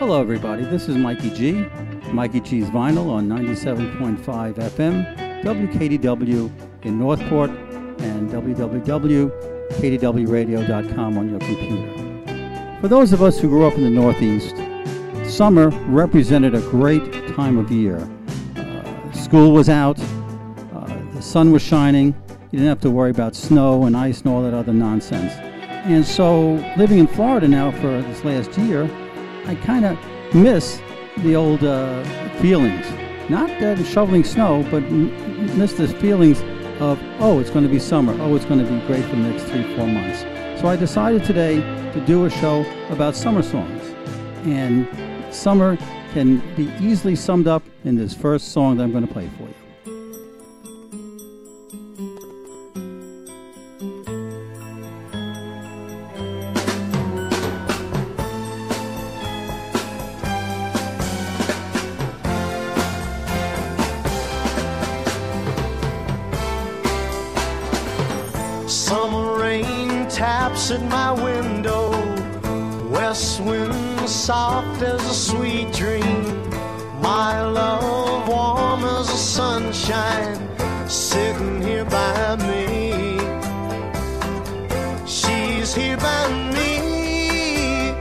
Hello, everybody. This is Mikey G. Mikey G's Vinyl on 97.5 FM, WKDW in Northport, and www.kdwradio.com on your computer. For those of us who grew up in the Northeast, summer represented a great time of year. School was out, the sun was shining, you didn't have to worry about snow and ice and all that other nonsense. And so, living in Florida now for this last year, I kind of miss the old feelings. Not shoveling snow, but miss the feelings of, oh, it's going to be summer. Oh, it's going to be great for the next 3-4 months. So I decided today to do a show about summer songs. And summer can be easily summed up in this first song that I'm going to play for you. At my window, west wind soft as a sweet dream, my love warm as the sunshine, sitting here by me. She's here by me.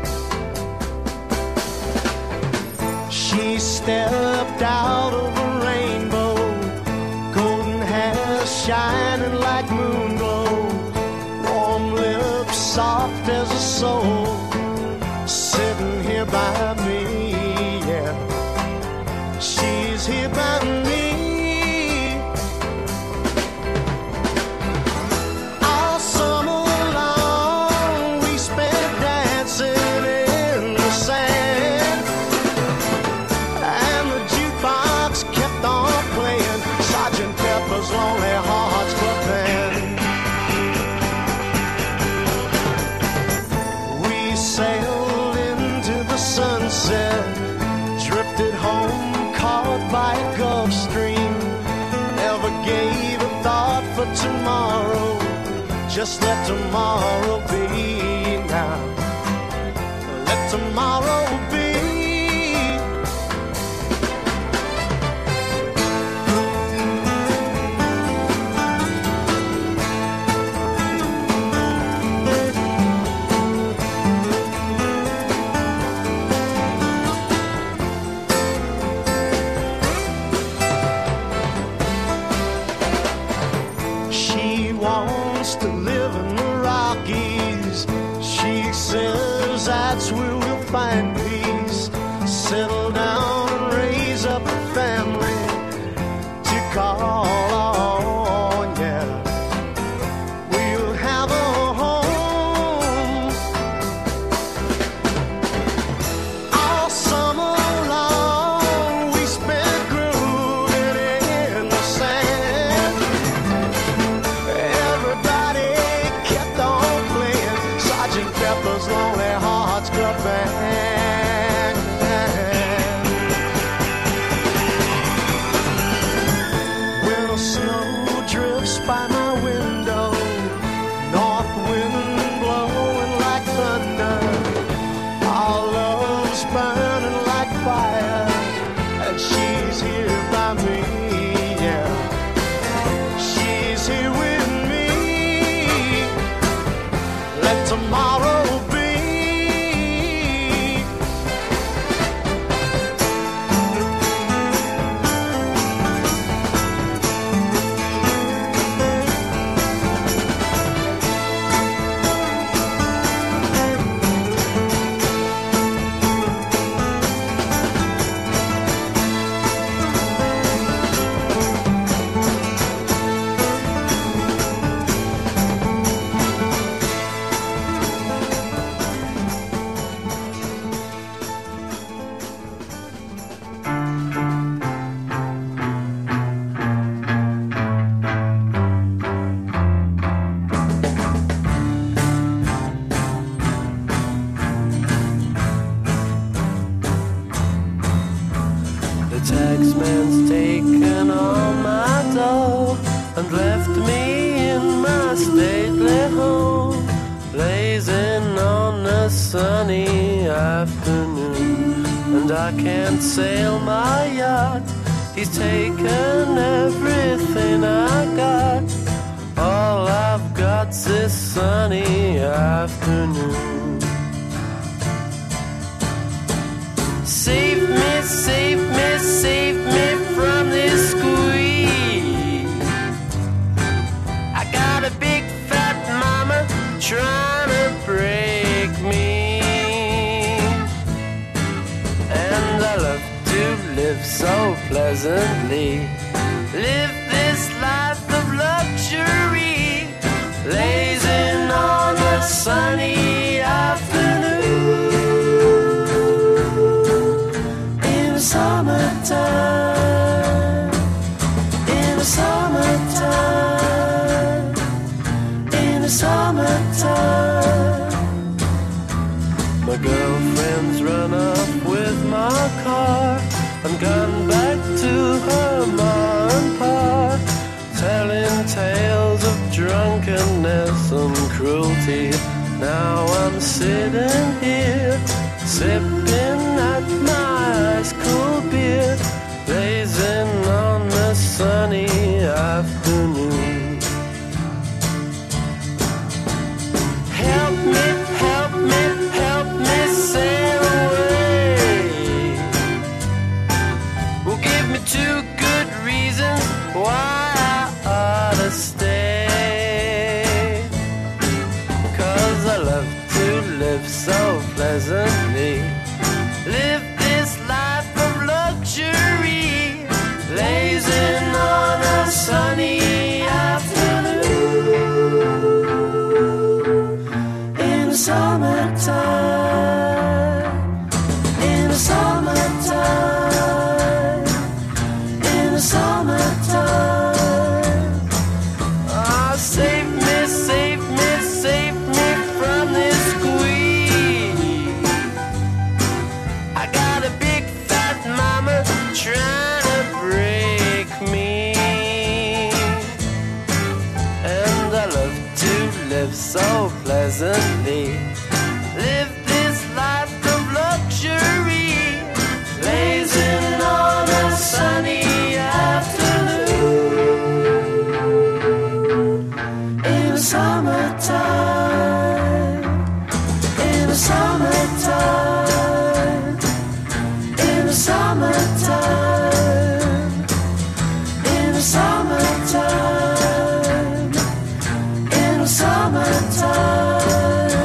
She stepped out of a rainbow, golden hair shining like moonglow, soft as a soul, sitting here by me, yeah. She's here by me. All summer long we spent dancing in the sand, and the jukebox kept on playing Sgt. Pepper's Lonely Hearts Club Band. Sailed into the sunset, drifted home caught by a Gulf Stream, never gave a thought for tomorrow, just let tomorrow be now. Let tomorrow be. To live in the Rockies, she says that's where we'll find peace, settle down and raise up a family to call on, yeah. We'll have a home all summer long. We spent grooving in the sand. Pepper's Lonely Hearts Club Band. When the snow drifts by my window, north wind blowing like thunder, our love's burning like fire, and she's here by me, yeah. She's here with me. Let tomorrow be. taxman's taken all my dough and left me in my stately home, blazing on a sunny afternoon. and I can't sail my yacht. He's taken everything I got. All I've got's this sunny afternoon. Save me, save me, save me from this squeeze. I got a big fat mama trying to break me. And I love to live so pleasantly. Live this life of luxury, lazing on a sunny afternoon. In the summertime, in the summertime, in the summertime. My girlfriend's run off with my car and gone back to her ma and pa, telling tales of drunkenness and cruelty. Now I'm sitting here, sipping at my ice cold beer, blazing on the sunny afternoon. Help me, help me, help me sail away. Well, give me 2 good reasons why I ought to stay. 'Cause I love to live so pleasantly. Live this life of luxury, lazing on a sunny afternoon. In the summertime, in the summertime, in the summertime. Ah, save me, save me, save me from this squeeze. I got a big fat mama trying to break me. And I love to live so pleasantly. Live this life of luxury, lazing on a sunny afternoon. In the summertime, in the summertime, in the summertime, in the summertime, in the summertime.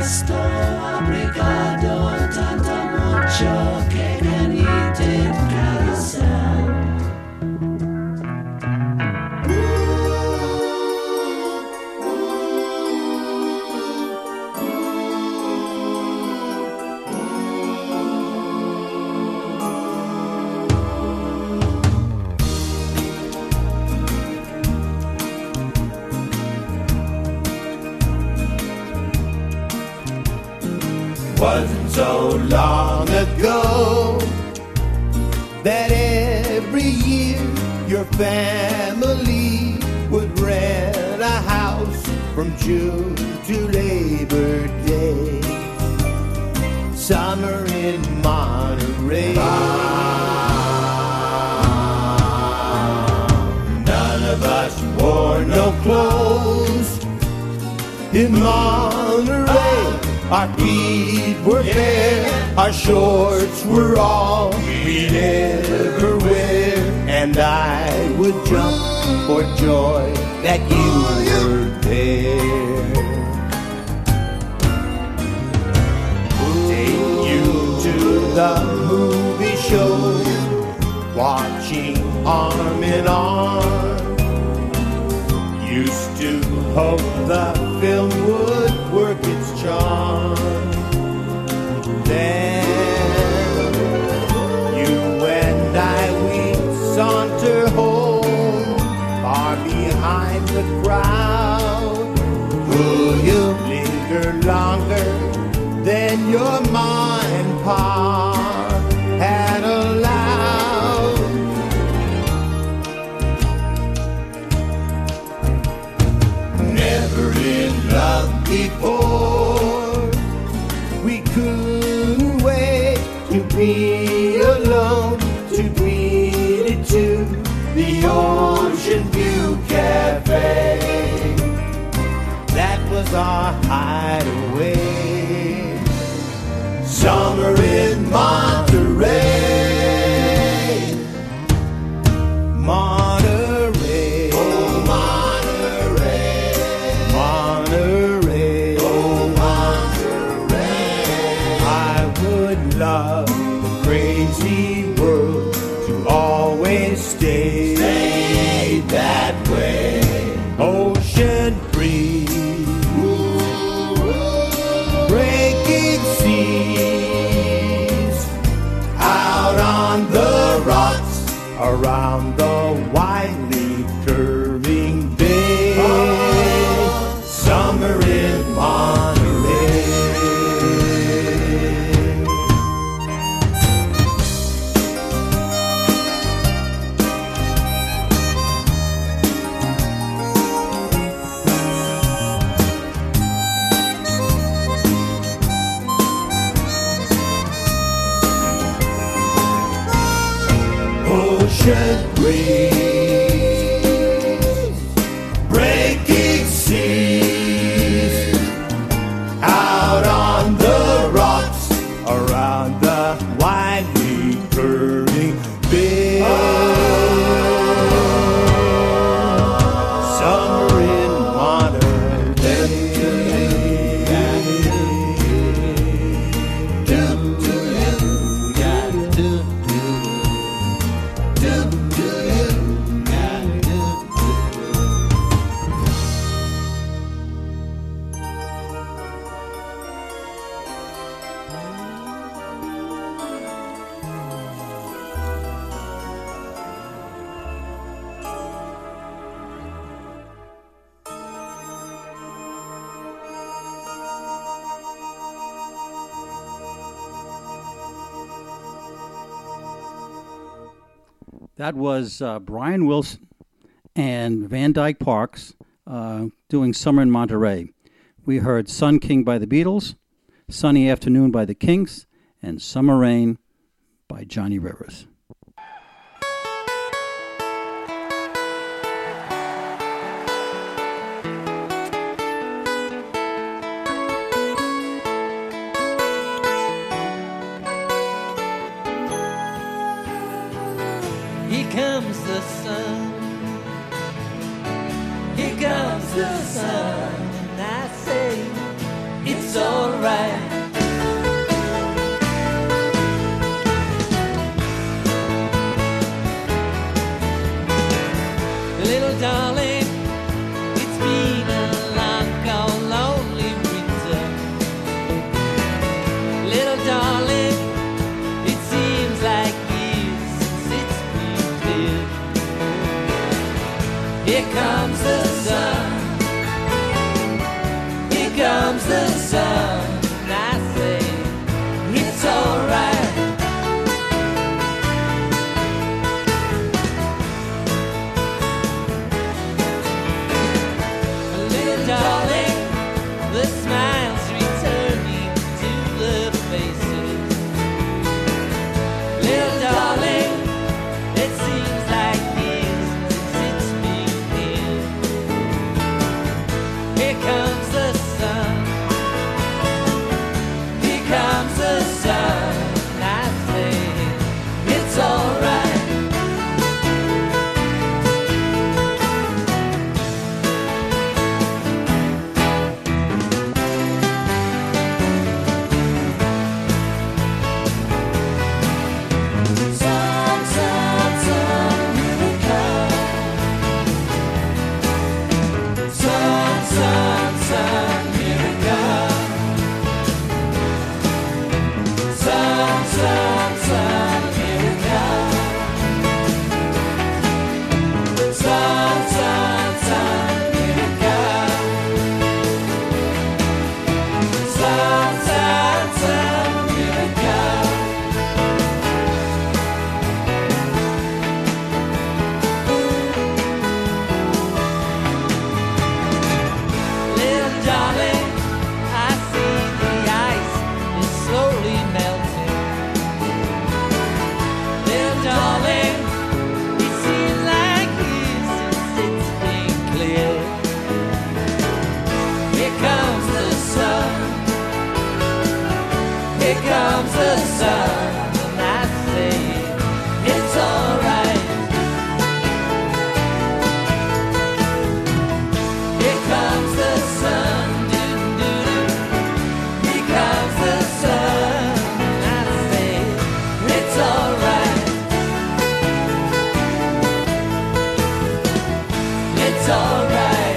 Presto, obrigado, tanto mucho que can eat it carousel. Wasn't so long ago that every year your family would rent a house from June to Labor Day. Summer in Monterey. None of us wore no clothes in Monterey. Our feet were bare, our shorts were all we'd ever wear. And I would jump for joy that you were there. Take you to the movie show, watching arm in arm. Used to hope the film would work its charm. Then you and I, we saunter home, far behind the crowd. Will you linger longer than your ma and pa had allowed? Never in love before, we couldn't wait to be alone, to beat it to the Ocean View Cafe. That was our hideaway. Summer in Monterey. Monterey. Oh, Monterey. Monterey. Oh, Monterey. I would love the crazy world to always stay that way. Ocean breeze, breaking seas, out on the rocks, around the widely curving bay. Summer in Monterey. Ocean breeze, breaking seas, out on the rocks, around the widely curving bay. Summer in That was Brian Wilson and Van Dyke Parks doing Summer in Monterey. We heard Sun King by the Beatles, Sunny Afternoon by the Kinks, and Summer Rain by Johnny Rivers. Here comes the sun. Here comes the sun. I say it's alright. comes the sun, and I say, it's alright. Little darling, the smiles returning to the faces. Little darling, it seems like years since it's been here. Here comes the sun. Here comes the sun. And I say, it's alright. Sun, sun, sun, here it comes. Sun, sun, sun, here it comes. Sun, sun, sun, here it comes. Sun, sun, sun, here it comes. Sun, sun, sun, here it comes. Little darling, I see the ice is slowly melting. Little darling, it seems like years since it's been clear. Here comes the sun. Here comes the sun, and I say, it's alright. Here comes the sun, doo-doo-doo. Here comes the sun, and I say, it's alright. It's alright.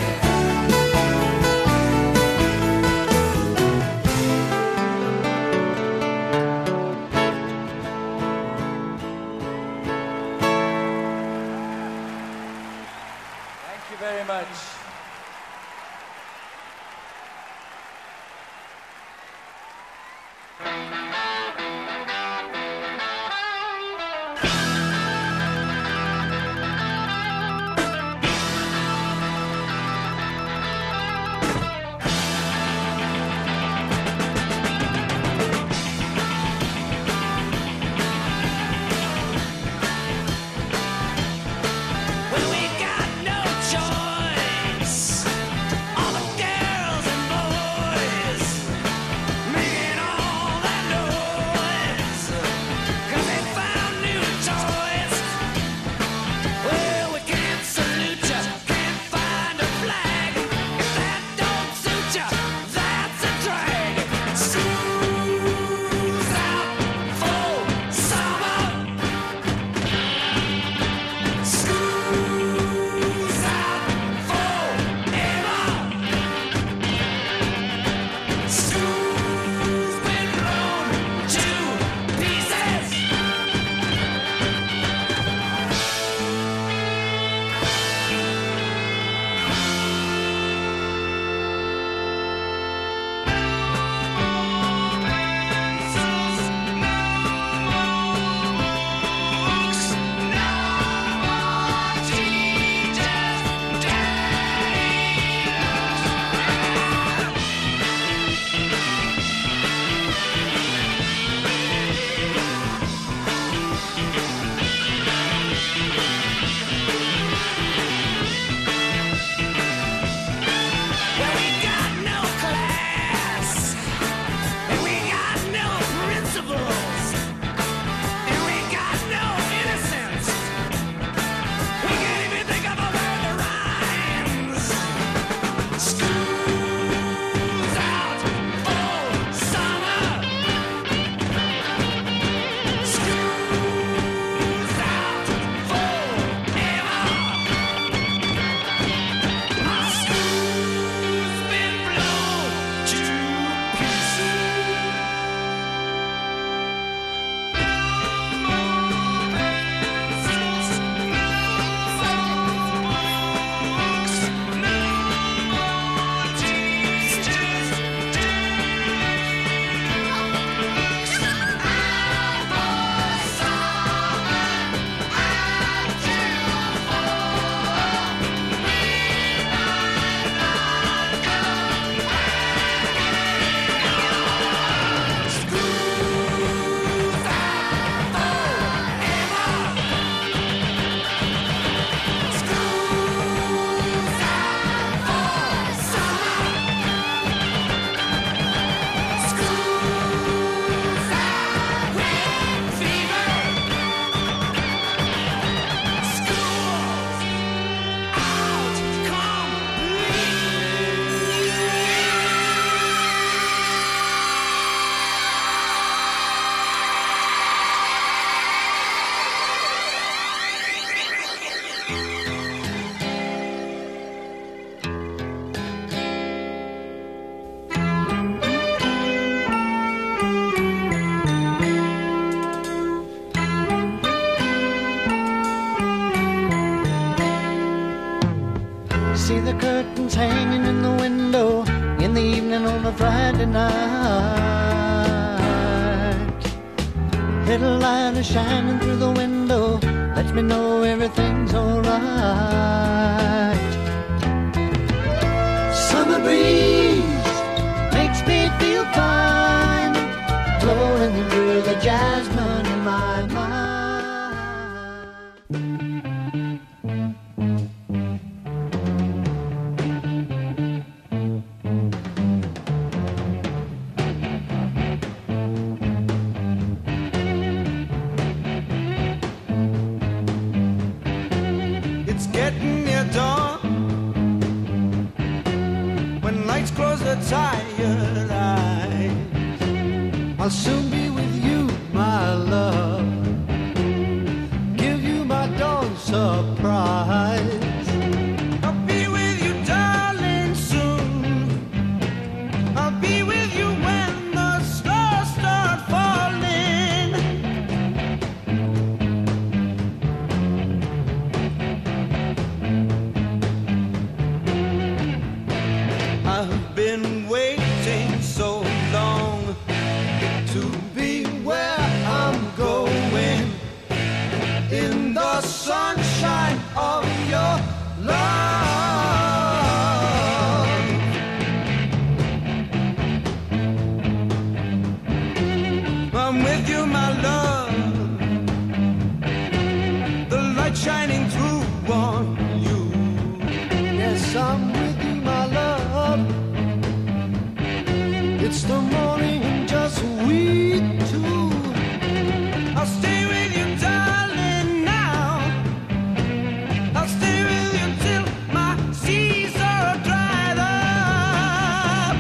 Friday night. Little light is shining through the window, lets me know everything's alright. Summer breeze makes me feel fine, blowing through the jasmine in my mind. It's getting near dawn, when lights close the tired eyes. I'll soon be with you, my love, give you my dawn surprise. I'll be with you, darling, soon. I'll be with you when the stars start falling. I've been waiting so long to be where I'm going, in the sunshine of your love. I'm with you, my love, the light shining through on you. Yes, I'm with you, my love. It's the morning and just we two. I'll stay with you, darling, now. I'll stay with you till my seas are dried up.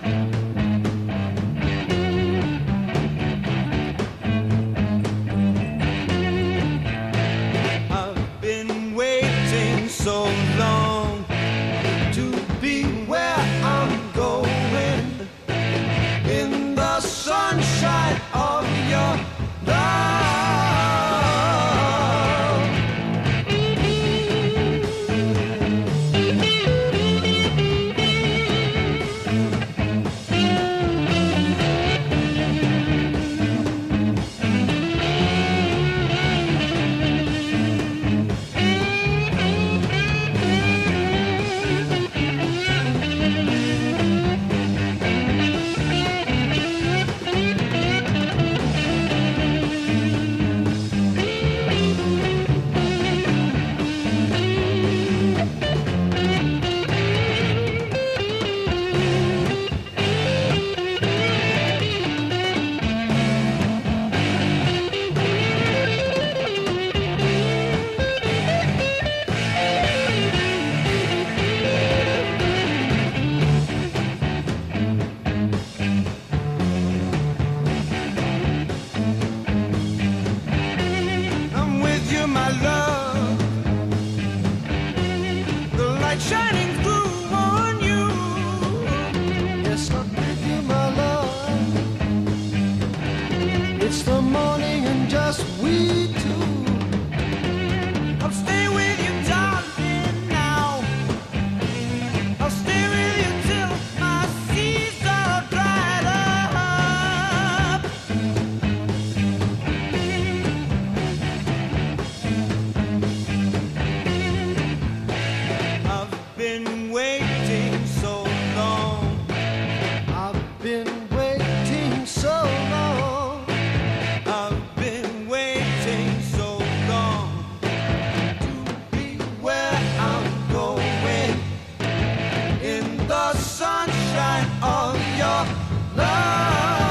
I've been waiting so long to be where I'm going, in the sunshine of your love. I'm with you, my love, the light shining through on you. Yes, I'm with you, my love. It's the morning and just we two. I'll stay with you, darling, now. I'll stay with you till my seas are dried up. I've been waiting so long. I've been waiting so long. I've been waiting so long to be where I'm going, in the sunshine of your love.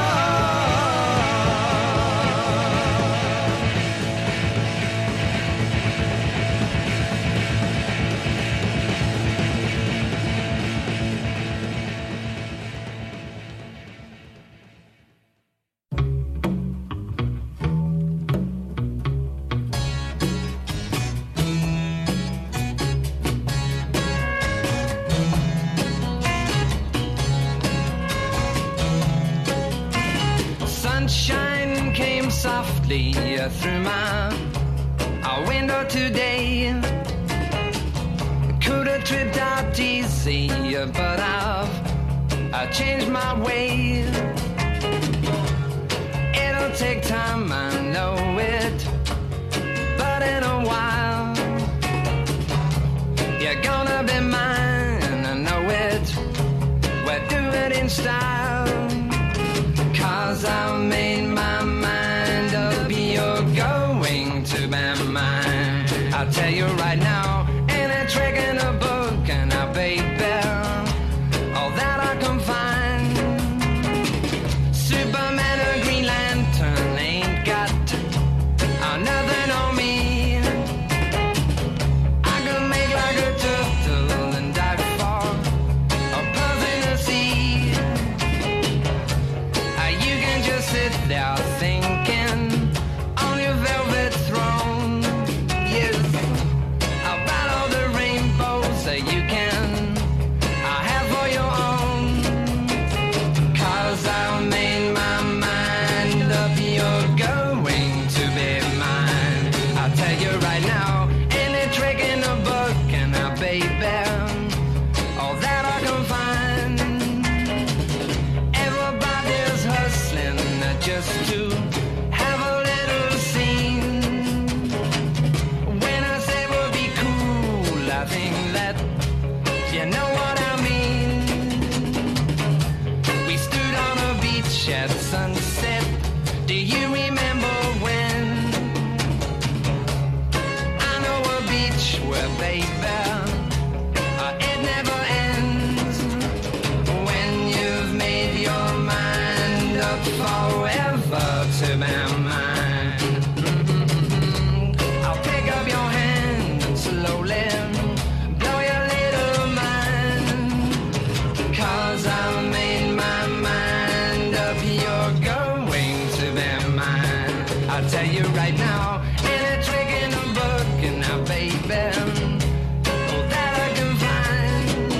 Sunshine came softly through my window today. Could have tripped out easy, but I've I changed my ways. It'll take time, I know it, but in a while you're gonna be mine, I know it. We'll do it in style, 'cause I've made my mind up, you're going to be mine. I'll tell you right now, ain't a trick in a book, and I baby, all that I can find. Superman or Green Lantern ain't got nothing on me. I can make like a turtle and dive for a puff in the sea. You can just sit there thinking on your velvet throne. Yes, about all the rainbows that you can have for your own. 'Cause I've made my mind up, you're going to be mine. I'll tell you right now, any trick in a book, and I baby, all that I can find. Everybody's hustling just to have a little scene. When I say we'll be cool, I think that you know what I mean. We stood on a beach at sunset. Do you remember when? I know a beach where, baby, it never ends. When you've made your mind up forever to be mine. I'll pick up your hand and slowly blow your little mind. 'Cause I've made my mind up, you're going to be mine. I'll tell you right now, any trick in a book, and now baby, all that I can find.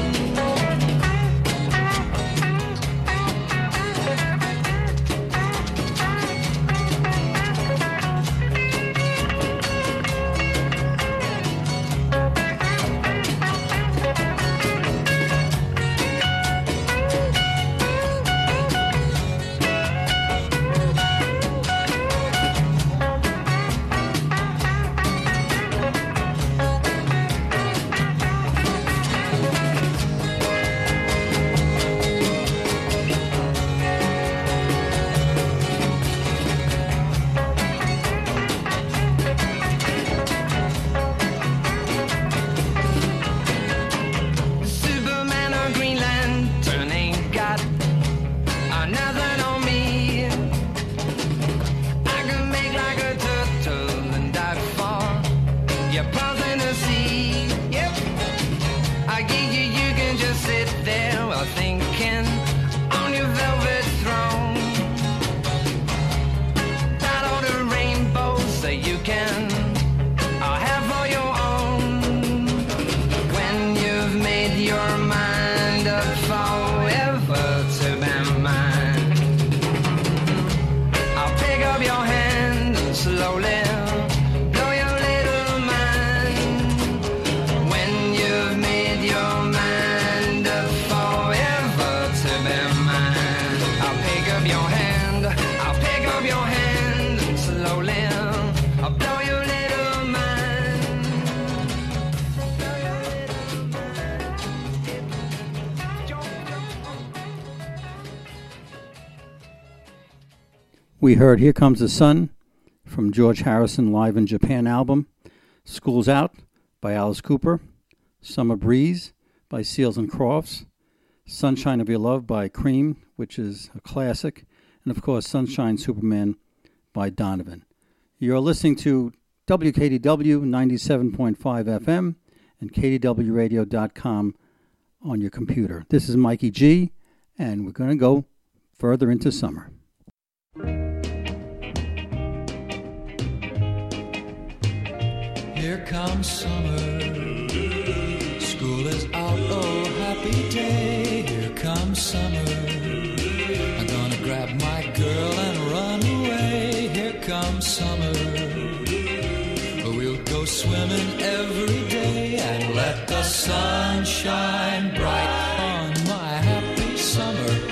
Superman or Green Lantern ain't got nothing on me. I can make like a turtle and dive for your paws in the sea. Yep, I give you can just sit there while thinking on your velvet throne. About all the rainbows that you can have for your own. When you've made your mind up forever to be mine. I'll pick up your hand and slowly blow your little mind. When you've made your mind up forever to be mine. I'll pick up your hand, I'll pick up your hand and slowly I'll blow your little mind. Blow your little We heard Here Comes the Sun from George Harrison Live in Japan album, School's Out by Alice Cooper, Summer Breeze by Seals and Crofts, Sunshine of Your Love by Cream, which is a classic, and of course Sunshine Superman by Donovan. You're listening to WKDW 97.5 FM and KDWRadio.com on your computer. This is Mikey G, and we're going to go further into summer. Here comes summer, school is out, oh happy day. Here comes summer, I'm gonna grab my girl and run away. Here comes summer, we'll go swimming every day and let the sun shine bright on my happy summer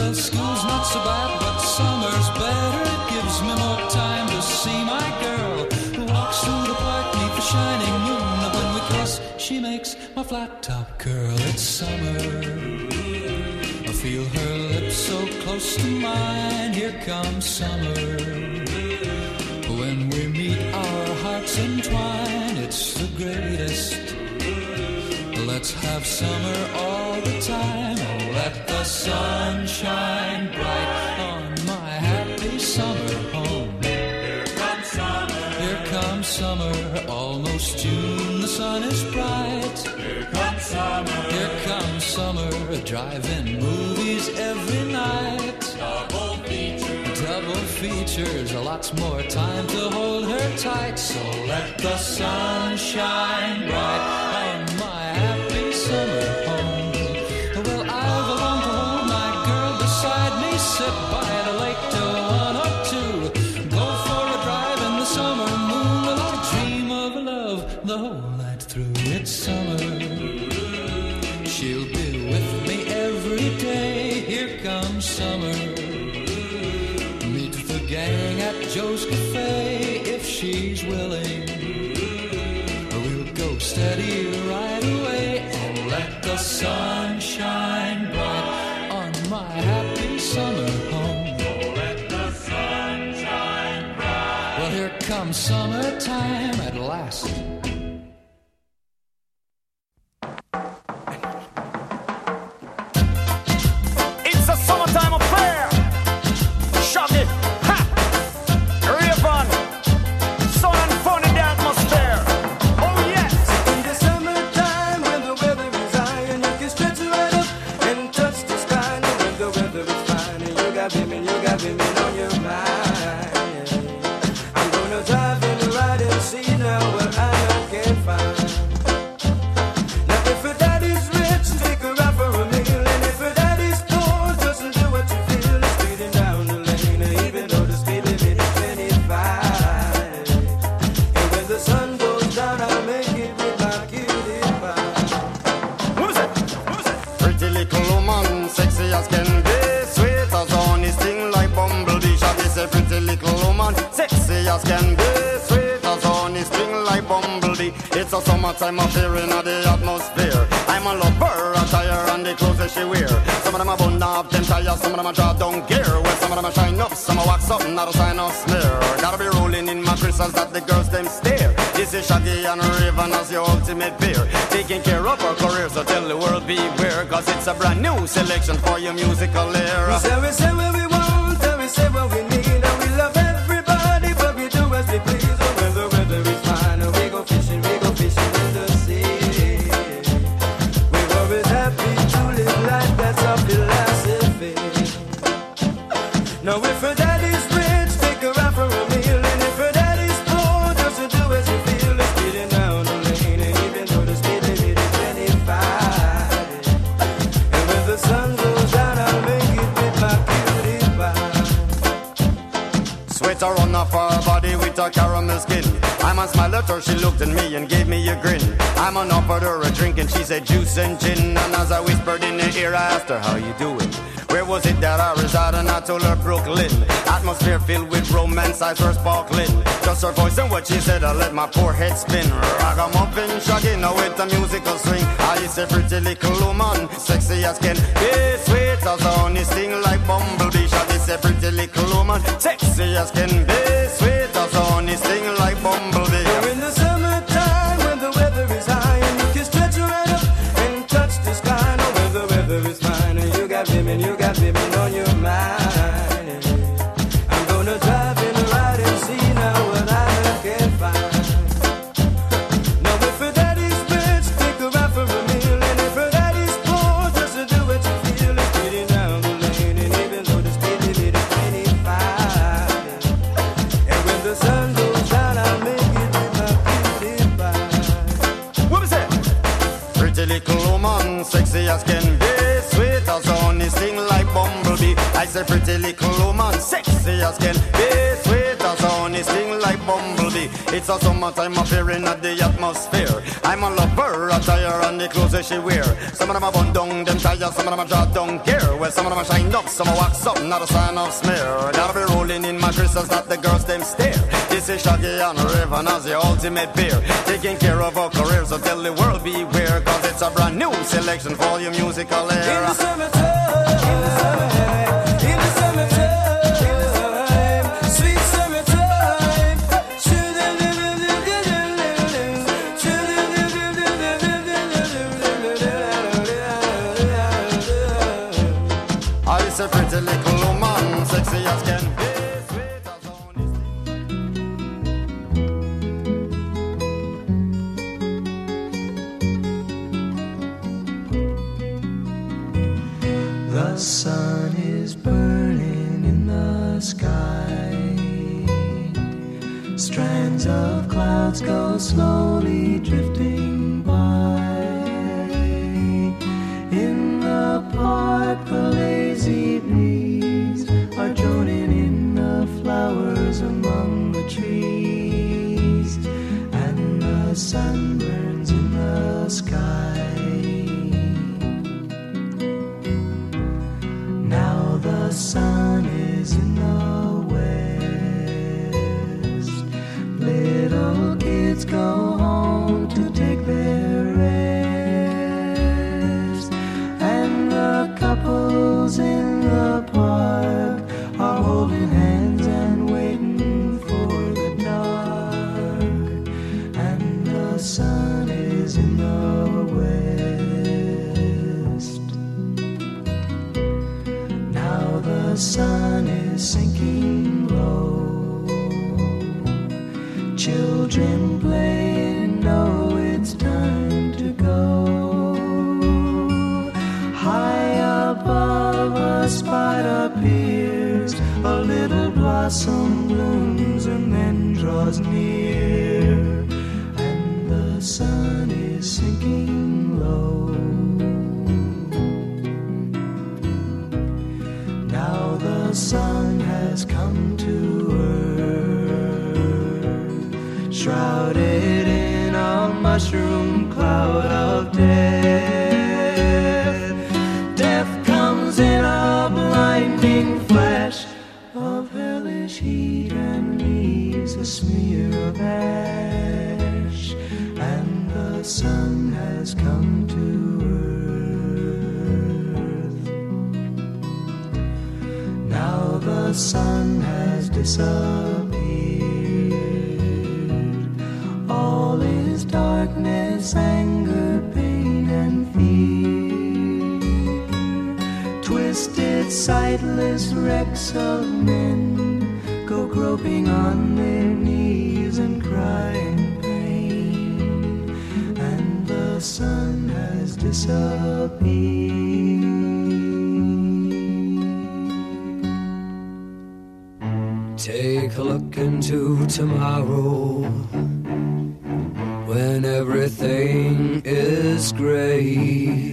Well, school's not so bad, but summer's better. It gives me more time to see my girl who walks through the park neath the shining moon. And when we kiss, she makes my flat top curl. It's summer. I feel her lips so close to mine. Here comes summer. When we meet, our hearts entwine. It's the greatest. Let's have summer all the time. Oh, let the sun shine bright on my happy summer home. Here comes summer. Here comes summer. Almost June, the sun is bright. Here comes summer. Here comes summer. Drive-in movies every night. Double features. Lots more time to hold her tight. So let the sun shine bright on my happy summer home. Well, I've longed to hold my girl beside me, sit by the lake till 1 or 2, go for a drive in the summer moon. Well, I dream of love the whole night through. It's summer. She'll be with me every day. Here comes summer. Meet the gang at Joe's Cafe if she's willing. We'll go steady right away. Let the sun shine bright on my happy summer home. Let the sun shine bright. Well, here comes summertime at last. It's a summertime affair. Shaggy, ha, Raven, sun and fun in the atmosphere. Oh yes. In the summertime when the weather is high and you can stretch right up and touch the sky. And when the weather is fine and you got women on your mind. I'm gonna drive in the ride and see now what I can find. Now if her daddy's rich, take her out for a meal. And if her daddy's poor, doesn't do what you feel. It's speeding down the lane, even though the speed limit is 25. And when the sun goes down, I'll make it with my cutie pie. Who's it? Pretty little woman, sexy as can be, sweet as honey, sting like bumblebee. Shaggy say pretty little woman, sexy as can be, sweet as honey, sting like bumblebee. It's a summertime affair in the atmosphere. I'm a lover, attire and the clothes that she wear. Some of them are bun up, them tires, some of them are draw down gear. Well, some of them are shine up, some are wax up, not a sign of smear. Gotta be rolling in my crystals that the girls them stare. This is Shaggy and Raven as your ultimate peer, taking care of our career, so tell the world beware, cause it's a brand new selection for your musical era. We say what we want, and we say what we need, and we love everybody, but we do as we please. Oh, when the weather is fine, we go fishing in the sea. We're always happy to live life, that's our philosophy. Now if her daddy's rich, take her out for a meal, and if her daddy's poor, doesn't do as you feel. It's speeding down the lane, and even though the speed limit is 25, and when the sun goes down, I'll make it with my cutie pie. Sweater on off her body with her caramel skin. I'm on smile at her, she looked at me and gave me a grin. I'm on offered her a drink and she said juice and gin. And as I whispered in her ear, I asked her, how you doing? Where was it that I reside? And I told her Brooklyn. Atmosphere filled with romance, eyes were sparkling. Just her voice and what she said, I let my poor head spin. Ragamuffin, Shaggy, now with a musical swing. I say pretty little woman, sexy as can be, sweet as honey, sting like bumblebee. Shaggy say pretty little woman, sexy as can be, sweet as honey, sting like bumblebee. We're in the summertime when the weather is high and you can stretch right up and touch the sky. Now when the weather is fine and you got women on your mind. I'm gonna drive in the ride and see now what I can find. Now if her daddy's rich, take her out for a meal, and if her daddy's poor, doesn't do what you feel. It's speeding down the lane, and even though the speed limit is 25, and when the sun goes down, I'll make it with my cutie pie. What was it? Pretty little woman, sexy as can be, sweet as honey, sting like bumblebee. I say pretty little woman, sexy as can be, sweet as honey, sting like bumblebee. It's a summertime affair in the atmosphere. I'm a lover, attire and the clothes that she wear. Some of them are bun down, them tires, some of them are draw down gear. Well, some of them are shined up, some are wax up, not a sign of smear. Gotta be rolling in my crystals that the girls them stare. This is Shaggy and Raven as the ultimate beer. Taking care of our careers, so tell the world beware. Cause it's a brand new selection for your musical era. In the summertime, in the summertime, sweet summertime. I say pretty little woman, sexy as can be, sweet as honey. The sun is burning in the sky. Strands of clouds go slowly drifting by. In the park, the lazy breeze are droning in the flowers among the trees, and the sun burns in the sky. Now the sun is in the west. Little kids go home to take their rest, and the couples in the park are holding hands and waiting for the dark. And the sun is in the west. Now the sun is sinking low. Children play and know it's time to go. High above a spot appears, a little blossom blooms and then draws near. And the sun is sinking low. Now the sun has come to earth, shrouded in a mushroom cloud of death. Death comes in a blinding flash of hellish heat and leaves a smear of ash. And the sun has come to earth. Now the sun has disappeared. All is darkness, anger, pain, and fear. Twisted, sightless wrecks of men go groping on their knees and cry in pain. And the sun has disappeared. Take a look into tomorrow, when everything is gray.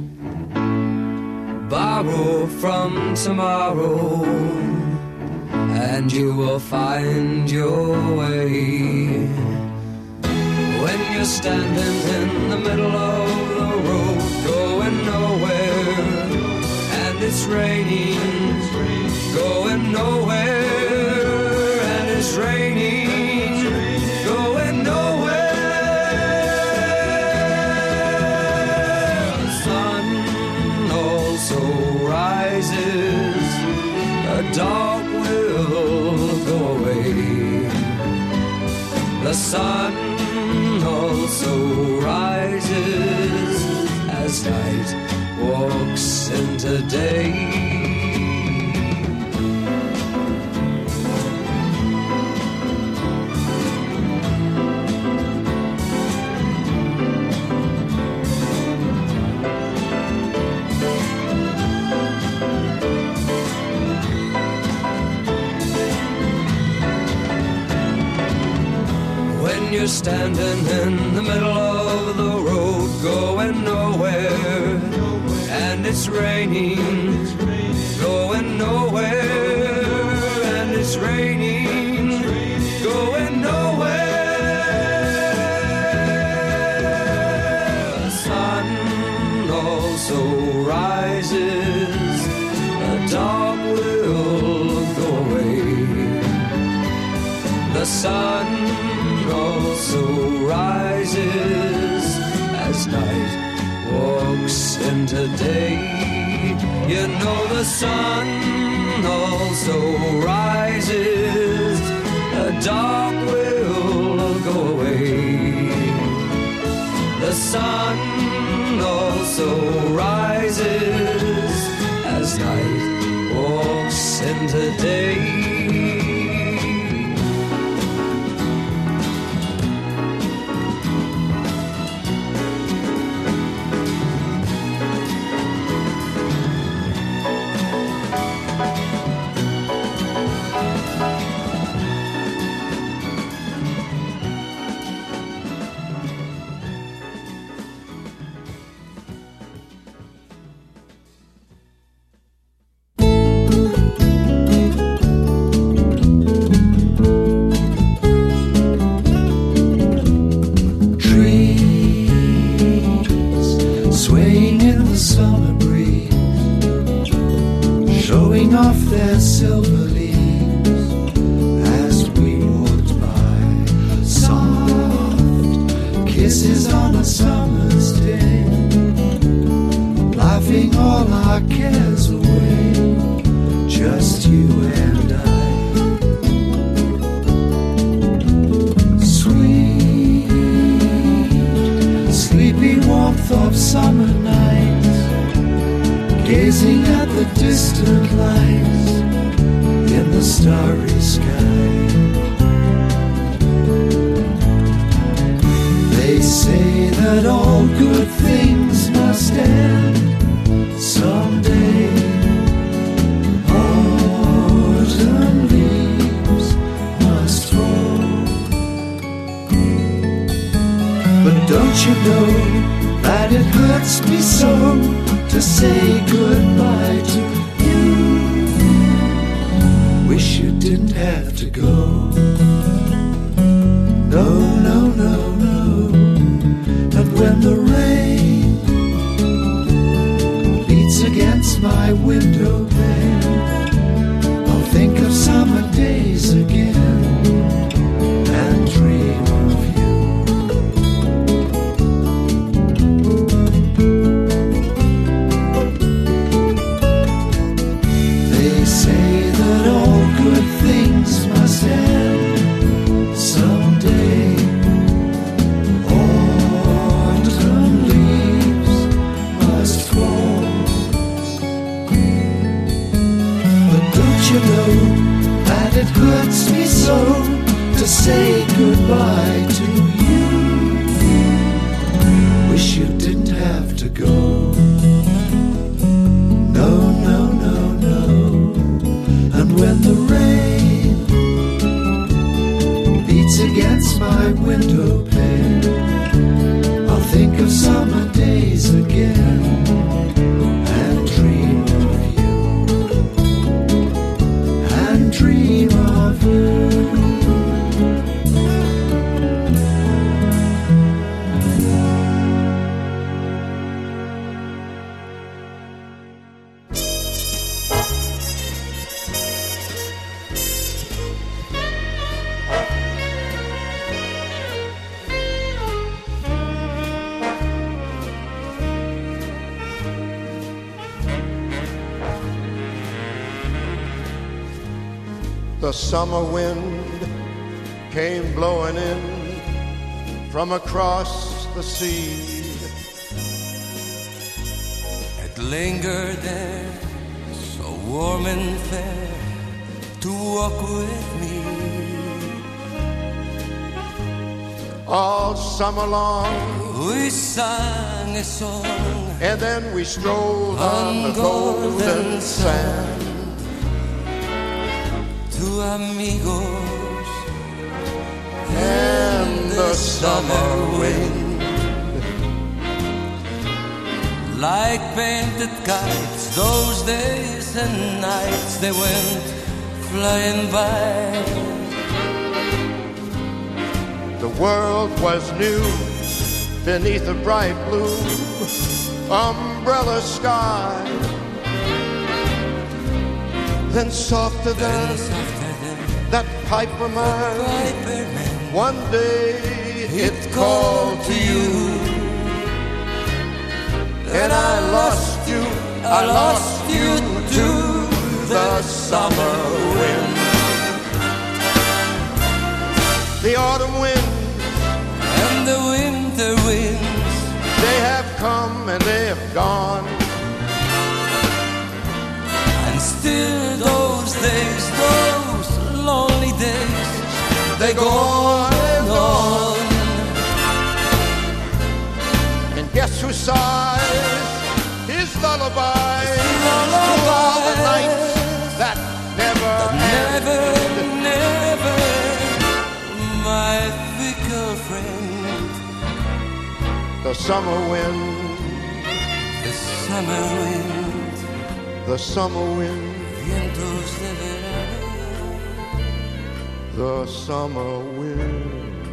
Borrow from tomorrow, and you will find your way. When you're standing in the middle of the road, going nowhere, and it's raining, going nowhere, and it's raining, going nowhere. The sun also rises, a dark will go away. The sun also rises as night walks into day. You're standing in the middle of the road, going nowhere, and it's raining, going nowhere, and it's raining, going nowhere. The sun sun also rises as night walks into day. You know the sun also rises, the dark will go away. The sun also rises as night walks into day. The summer wind came blowing in from across the sea. It lingered there, so warm and fair, to walk with me. All summer long we sang a song, and then we strolled on the golden sand. To amigos and the summer wind, like painted kites, those days and nights they went flying by. The world was new beneath a bright blue umbrella sky. Then softer than that piper man. Piper man, One day it called to you, and I lost you to the summer wind. The autumn wind and the winter winds, they have come and they have gone. and still those days, those lonely days, They go on and on. And guess who sighs his lullaby to all the nights that never end. never, my fickle friend, The summer wind, the summer wind, the summer wind, vientos de verano. the summer wind.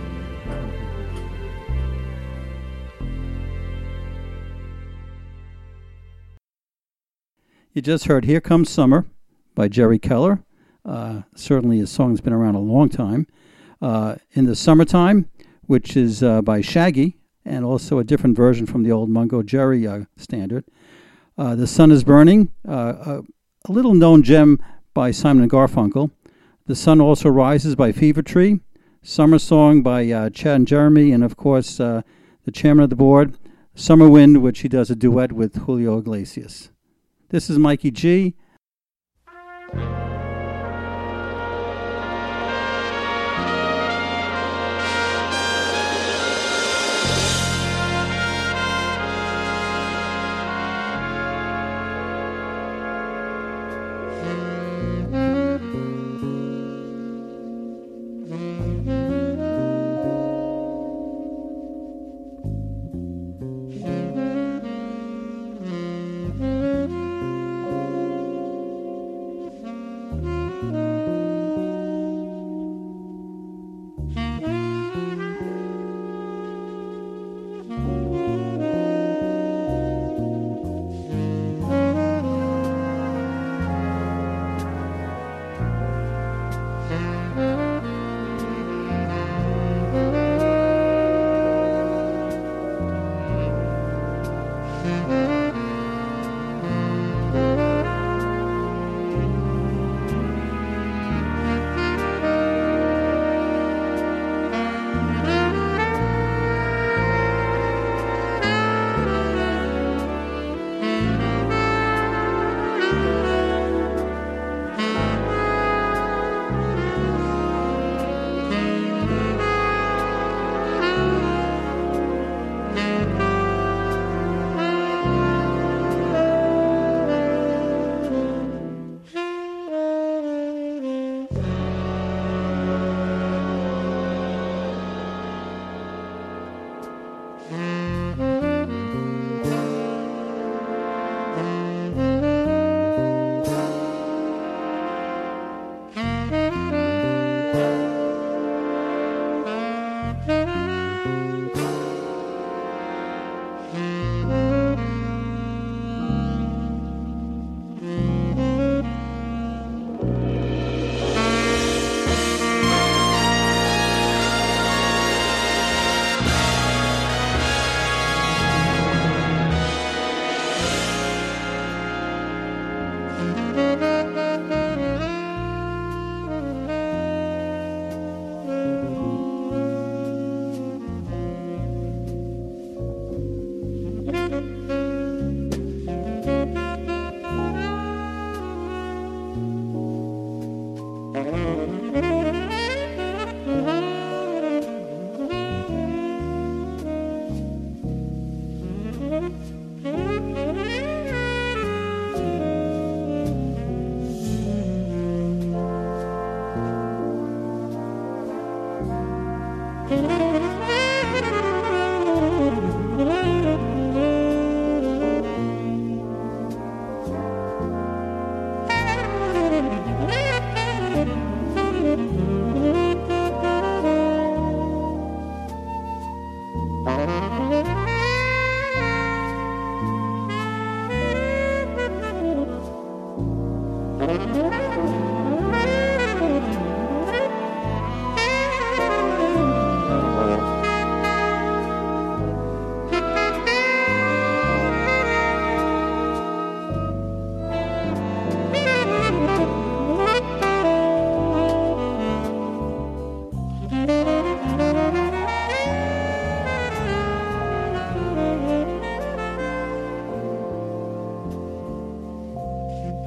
You just heard Here Comes Summer by Jerry Keller. Certainly a song that's been around a long time. In the Summertime, which is by Shaggy, and also a different version from the old Mungo Jerry standard. The Sun is Burning, a little known gem by Simon and Garfunkel. The Sun Also Rises by Fever Tree. Summer Song by Chad and Jeremy, and of course the chairman of the board, Summer Wind, which he does a duet with Julio Iglesias. This is Mikey G.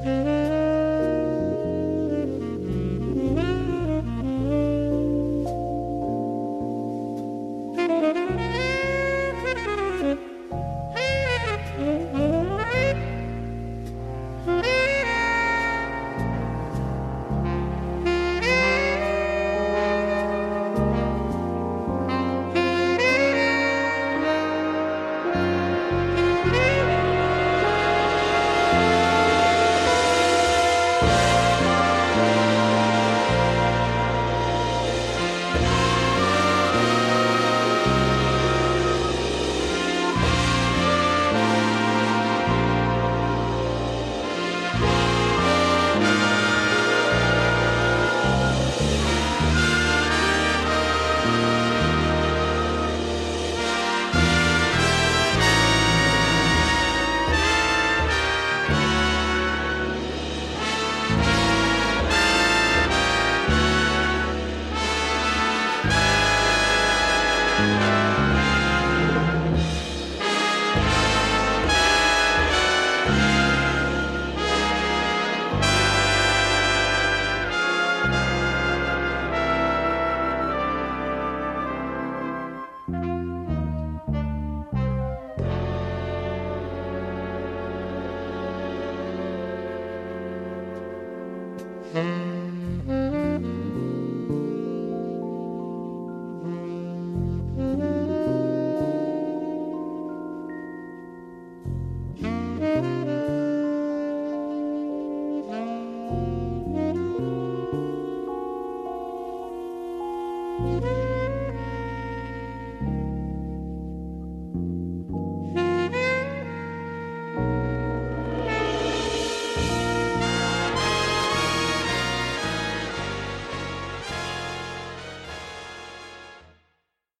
Mm-hmm.